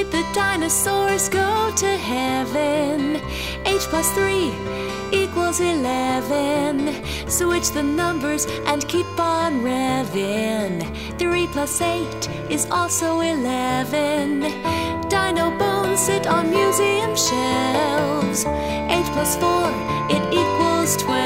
did the dinosaurs go to heaven? 8 plus 3 equals 11. Switch the numbers and keep on revving. 3 plus 8 is also 11. Dino bones sit on museum shelves. 8 plus 4, it equals 12.